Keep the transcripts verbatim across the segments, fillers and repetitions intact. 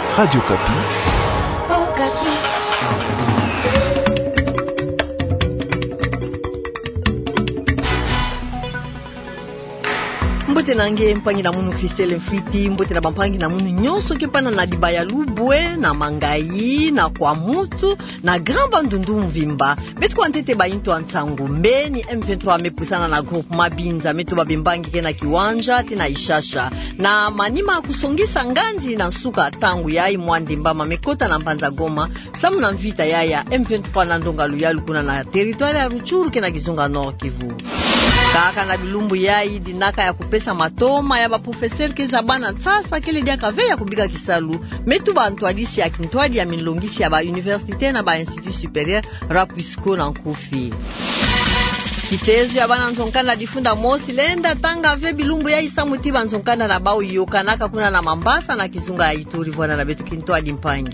Radio Kapi. Oh, Kapi. Mbote nange mpangi na munu Christelle Mfiti, mbote na bampangi na munu nyonso kepana na Dibaya Lubwe, na Mangai, na Kwa Mutu, na Grand Bandundu Mvimba. Betu kwa ntete ba into antangu mbeni M vingt-trois mepusana na groupe Mabinza, metu babimbangi kena Kiwanja, tena Ishasha. Na manima kusongisa nganzi na nsuka tangu yai mwandi mbama mekota na Mpanza Goma, samu na mvita yaya M vingt-trois na ndonga luyalu kuna na territoire ya Ruchuru kena Kizunga Nord Kivu. Kaka na bilumbu yai dinaka ya kupesa matoma ya ba professeur keza bana sasa kile dia kave ya kubika kisalu metu ba ntwadisi ya kintwadi ya minlongisi ya ba université na ba institut supérieur Rapisco na Nkufi. Kitezo ya bana nzonkana difunda mosi lenda tanga ve bilumbu yai samuti ba nzonkana na bao yokanaka kuna na Mambasa na Kizunga ya Ituri vwana na betu kintwadi mpangi.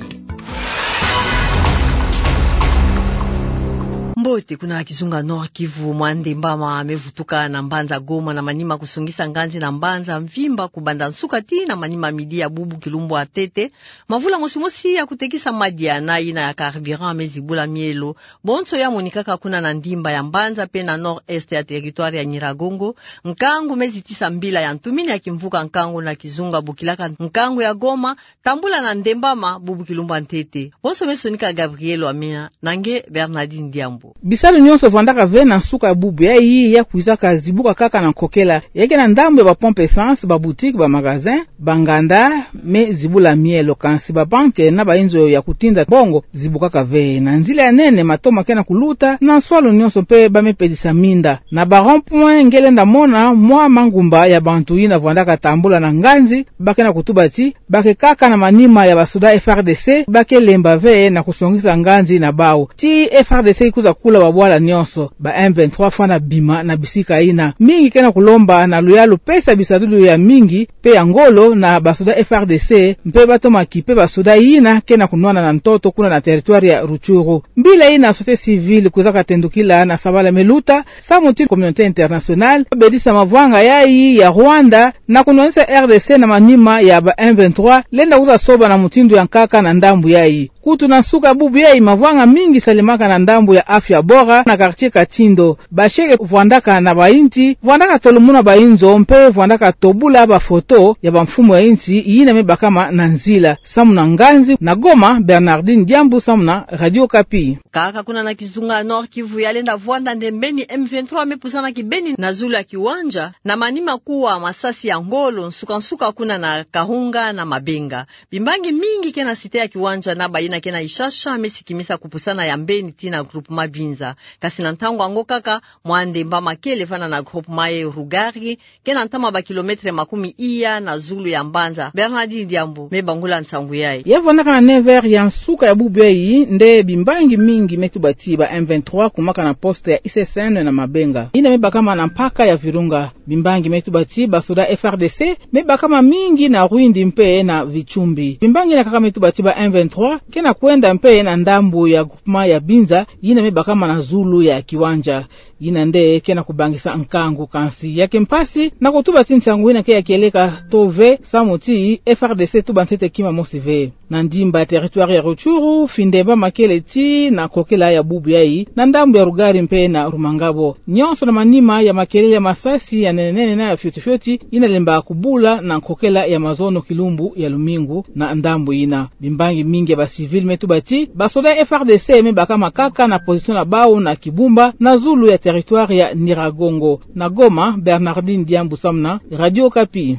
Mbote kuna Kizunga Nord Kivu mwande mbama amevutuka na Mbanza Goma na manima kusungisa nganzi na Mbanza Mvimba kubanda nsuka ti na manima midi ya bubu kilumbu atete mavula mosimosi ya kutekisa madia na ina ya carburant mezibula mielo bonso ya monikaka kuna na ndimba ya Mbanza pe na nord est ya territoire ya Nyiragongo nkangu mezi tisa mbila ya ntumini ya kimvuka nkangu na Kizunga Bukilaka nkangu ya Goma tambula na Ndembama bubu kilumbu atete bonso mesonika Gabrielo Amina nange Bernardine Diambo. Bisalu nyonso vandaka ve na suka bubu ya iyi ya kuizaka zibuka kaka na kokela yake na ndambo ya ba pompe essence ba boutique ba magasin banganda me zibula mielo kansi ba banke na ba inzo ya kutinda bongo zibuka ka ve na nzila ya nene matoma kena kuluta na swalo nyonso pe ba mepedisa minda na ba rond-point ngele ndamona mwa mangumba ya bantu ina vandaka tambula na nganzi bakena kutubati bake kaka na manima ya basuda F R D C bake lemba ve na kusongisa nganzi na bao ti F R D C kuza kula babwala nyonso ba M vingt-trois fana bima na bisika ina mingi kena kulomba na luyalu pesa bisadulu ya mingi pe ya ngolo na basuda F R D C mpe bato makipe basuda ina kena kunwana na ntoto kuna na territoire ya Ruchuru mbila ina société civile kuzaka tendukila na sabala meluta samuti communauté internationale bedisa mavwanga yai ya Rwanda na kunwanisa R D C na manima ya ba M vingt-trois lenda kuza soba na mutindu ya nkaka na ndambu yai kutu na suka bubu yai mavwanga mingi salimaka na ndambu ya afya bora na quartier Katindo basheke vwandaka na bainti vwandaka tolumuna bainzo mpe vwandaka tobula ba foto ya bamfumo ya inti yina mebakama na nzila samu na nganzi na Goma. Bernardine Diambu samu na Radio Kapi. Kaka kuna na Kizunga Nord Kivu yalenda vwanda ndembeni M vingt-trois mepusana kibeni na zulu ya Kiwanja na manima kuwa masasi ya ngolo nsuka nsuka kuna na Kahunga na Mabenga bimbangi mingi kena site ya Kiwanja na baina kena Ishasha mesikimisa kupusana ya mbeni tina groupe Mabinza kasi na ntango ango kaka mwande mba makele vana na groupe Mae Rugari kena ntama ba kilometre makumi iya na zulu ya Mbanza. Bernardine Diambo mebangula ntangu yai yavonaka na never ya nsuka ya bubu yai nde bimbangi mingi metubati ba M vingt-trois kumaka na poste ya I C S N na Mabenga ina mebakama na mpaka ya Virunga bimbangi metubati basoda F R D C mebakama mingi na Rwindi mpe na Vichumbi bimbangi na kaka metubati ba M vingt-trois kena kwenda mpe na ndambu ya groupement ya Binza ina mebakama na zulu ya Kiwanja ina nde kena kubangisa nkangu kansi yake mpasi na kutuba tintangu ina kia kieleka tove samuti F R D C tuba ntete kima mosive na ndimba territoire ya Ruchuru Findeba makele ti na kokela ya bubu yai na ndambu ya Rugari mpe na Rumangabo nyonso na manima ya makele ya masasi ya nenene na ya fyoti ina lemba kubula na kokela ya mazono kilumbu ya Lumingu na ndambu ina bimbangi mingi ya ba civil metubati basoda F R D C mebaka makaka na position na bao na Kibumba na zulu ya territoire ya Nyiragongo na Goma. Bernardine Diambu samna Radio Kapi.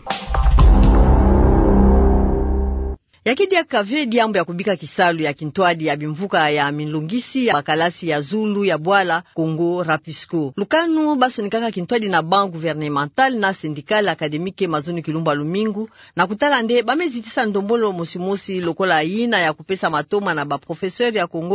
Yakidi ya kave diambu ya kubika kisalu ya kintwadi ya bimvuka ya minlungisi ya bakalasi ya zulu ya Bwala Kongo Rapisco lukanu baso nikaka kintwadi na bank gouvernemental na syndical akademike mazuni kilumba Lumingu na kutala nde bamezitisa ndombolo mosimosi lokola ina ya kupesa matoma na ba professeur ya Kongo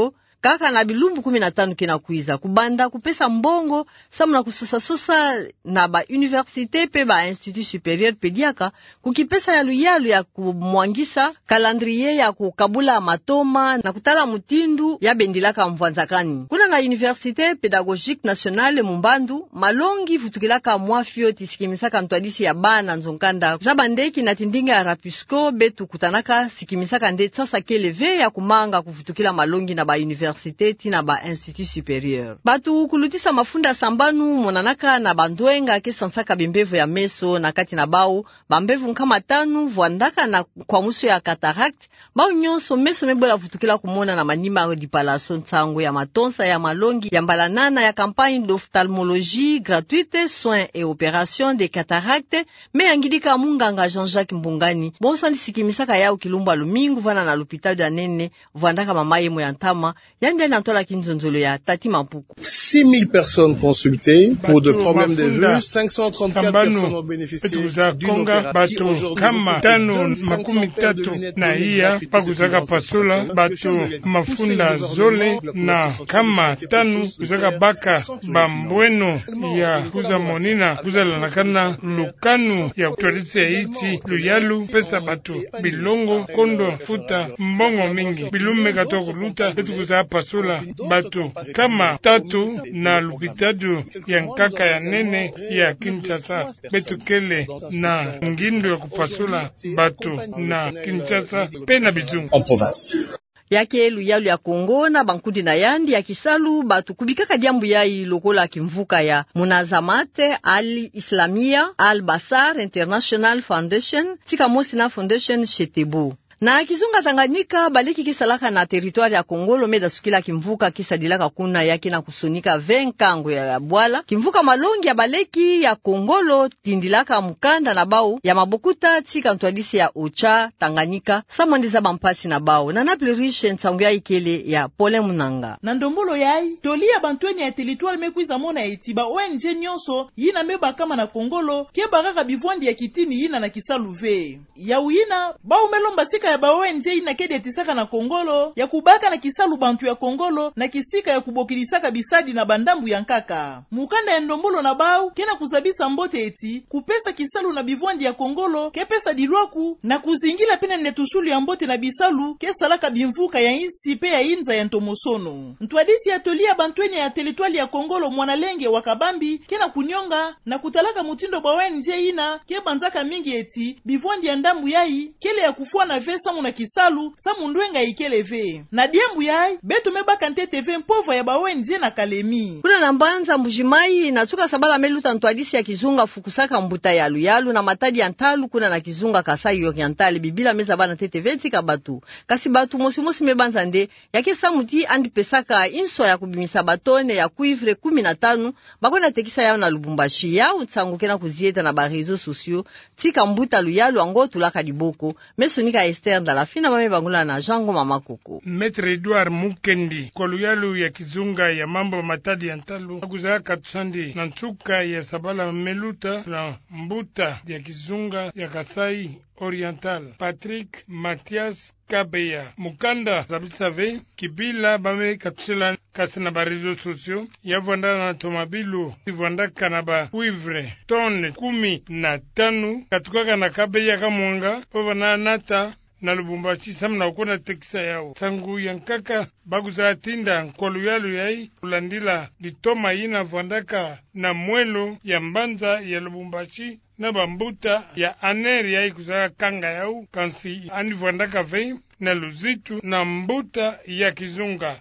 kaka na bilumbu kumi na tano kina kuiza kubanda kupesa mbongo samuna kusosa sosa na ba universite pe ba institut supérieur pediaka kukipesa yalu yalu ya kumwangisa calendrier ya kukabula matoma na kutala mutindu ya bendilaka mvanzakani. Kuna na université pédagogique nationale Mumbandu malongi futukilaka mwafyo tisikimisaka ntwadisi ya bana nzonkanda zabandeki na tindinga ya rapusco betu kutanaka sikimisaka nde tsasa keleve ya kumanga kufutukila malongi na ba université tina ba institut supérieur. Batu kulutisa mafunda sambanu monanaka na bandwenga kesansaka bimbevu ya meso na kati na bao bambevu nkama tanu vuandaka na kwa muso ya cataract bao nyonso meso mebola futukila kumona na manima di palaso ntango ya matonsa ya malongi ya mbalanana ya campagne d'ophtalmologie gratuite soins et opérations de cataracte me yangidika munganga Jean-Jacques Mbungani bonso ndisikimisaka yao kilumba lumingu vana na l'hôpital de Nene vuandaka mamaye moyantama yande na ntola kinzonzolo ya Tati Mampuku. six mille personnes consultées pour de problèmes de vue, cinq cent trente-quatre personnes ont bénéficié d'une opération aujourd'hui. Kama tano makumi tatu na iya pakuzaka pasula batu mafunda zole na kama tanu kuzaka baka bambweno ya kuza monina kuza lanakana lukanu ya kutwaritse ya iti luyalu pesa batu bilongo kondo futa mbongo mingi bilume katoko luta betu kuzaka pasula batu kama tatu na lupitadu ya nkaka ya nene ya Kinshasa betu kele na ngindo ya kupasula batu na Kinshasa pena bizungu en province yake luyalu ya Kongo na bankudi na yandi ya kisalu batu kubikaka diambu ya ilokola kimvuka ya Munazamate Al-Islamia Al-Basar International Foundation tika mosi na Foundation Shetebu. Na kizunga Tanganyika baliki kisalaka na territoire ya Kongolo meda sukila kimvuka kisadilaka kuna yake na kusonika venkango ya bwala kimvuka malongi ya baleki ya Kongolo tindilaka mukanda na bao ya mabokuta tika ntwadisi ya Ocha Tanganyika samwandiza bampasi na bao na naplirishe nsangu ya ikele ya Pole Munanga na ndombolo yai tolia bantweni ya territoire mekwiza mona etiba O N G nyonso yina meba kama na Kongolo kebaka bivwandi ya kitini yina na kisaluve ya uyina bao melomba sika ya ba O N G na kede tisaka na Kongolo ya kubaka na kisalu bantu ya Kongolo na kisika ya kubokilisaka bisadi na bandambu ya nkaka mukanda ya ndombolo na bao kena kuzabisa mbote eti kupesa kisalu na bivwandi ya Kongolo kepesa dilwaku na kuzingila pena netusulu ya mbote na bisalu kesalaka bimvuka ya insi pe ya inza ya ntomosono ntwadisi ya tolia bantweni ya teritwali ya Kongolo mwanalenge wakabambi kena kunyonga na kutalaka mutindo ba O N G ina kebanzaka mingi eti bivwandi ya ndambu yai kele ya kufua na vesa samu na kisalu samu ndwenga ikeleve na diembu yai betu mebaka nte T V mpova ya ba O N G na Kalemi kuna na mbanza mbujimai na tuka sabala meluta ntwadisi ya kizunga fukusaka mbuta yalu yalu na matadi ya ntalu kuna na kizunga Kasai Oriental bibila meza bana T V tika batu kasi batu mosi mosi mebanza nde yake samuti andi pesaka inso ya kubimisa batone ya kuivre kumi na tano bakona tekisa yao na Lubumbashi yao tsangu kena kuzieta na ba réseaux sociaux tika mbuta luyalu ango tulaka diboko mesonika Esther ndala fina mame bangula na Jango Mama Koko. Maître Edouard Mukendi koluyalu ya kizunga ya mambo matadi ya ntalu akuzaka katusandi na ntuka ya sabala meluta na mbuta ya kizunga ya Kasai Oriental Patrick Mathias Kabeya mukanda zabisave kibila bame katusela kasina ba réseaux sociaux yavanda na tomabilu ivanda kanaba cuivre tonne kumi na tanu katukaka na Kabeya kamonga povana nata na Lubumbashi samna ukona tekisa yao sangu yankaka baguza tinda nkolu yalu yai kulandila ditoma yina vandaka na mwelo ya mbanza ya Lubumbashi na bambuta ya aneri yai kuzaka kanga yao kansi ani vandaka vei na luzitu na mbuta ya kizunga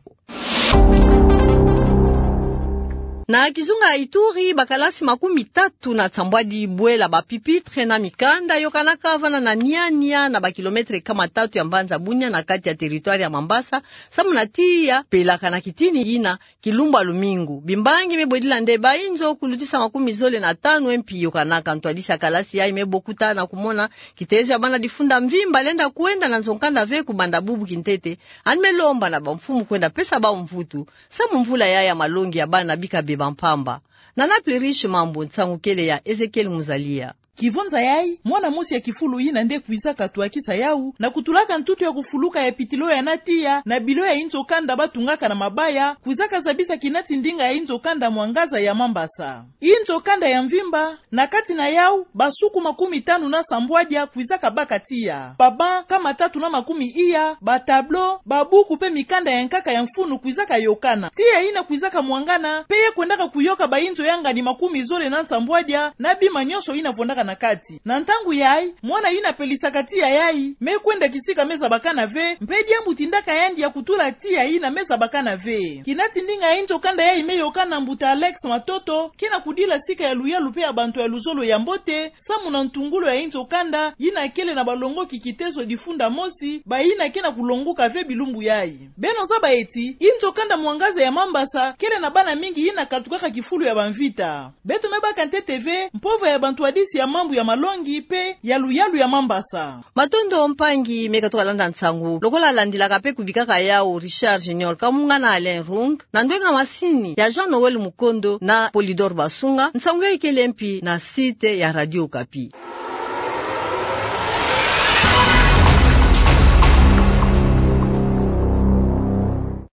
na kizunga Ituri bakalasi makumi tatu na tsambwadi bwela bapipitre na mikanda yokanaka vana na niania na bakilometre kama tatu ya mbanza bunya na kati ya territoire ya Mambasa samu na tia pelaka na kitini yina kilumba lumingu bimbangi mebodila ndeba inzo kulutisa makumi zole na tano empi yokanaka ntwadisa kalasi ya imebokuta na kumona kiteja bana difunda mvimba lenda kuenda na nzonkanda ve kubanda bubu kintete anmelomba na bamfumu kwenda pesa ba mvutu samu mvula ya ya malongi ya bana bika beba mpamba na naplirishi mambo nsangu kele ya Ezekiel Muzalia kivonza yai mwana mosi ya kifulu yina nde kuizaka tuakisa yau na kutulaka ntutu ya kufuluka ya pitilo ya natia na bilo ya inzo kanda batungaka na mabaya kuizaka zabisa kinati ndinga ya inzo kanda mwangaza ya Mambasa inzo kanda ya mvimba na kati na yau basuku makumi tanu na sambwadia kuizaka bakatia baba kama tatu na makumi iya batablo babuku pe mikanda ya nkaka ya mfunu kuizaka yokana tia ina kuizaka mwangana peye kwendaka kuyoka bainzo yanga ni makumi zole na sambwadia na bima nyosho ina pondaka na kati na ntangu yai mwana ina pelisaka tia yai me kwenda kisika meza bakana ve mpedi ya mbutindaka yandi ya kutula tia ina meza bakana ve kinati ndinga ya inzo kanda yai me yokana mbuta Alex Matoto kina kudila sika ya luya lupe ya bantu ya luzolo ya mbote samu na ntungulo ya inzo kanda yina kele na balongo kikitezo difunda mosi ba yina kena kulonguka ve bilumbu yai beno zaba eti inzo kanda mwangaza ya Mambasa kele na bana mingi yina katukaka kifulu ya banvita beto mebaka nte T V mpova ya bantu adisi ya mambu ya malongi pe ya luyalu ya Mambasa matondo mpangi meka tukalanda nsangu lokola landilaka pe kubikaka yao Richard Junior kamunga na Alain Rung na ndwenga masini ya Jean Noel Mukondo na Polidor Basunga nsangu ya Ikelempi na site ya Radio Okapi.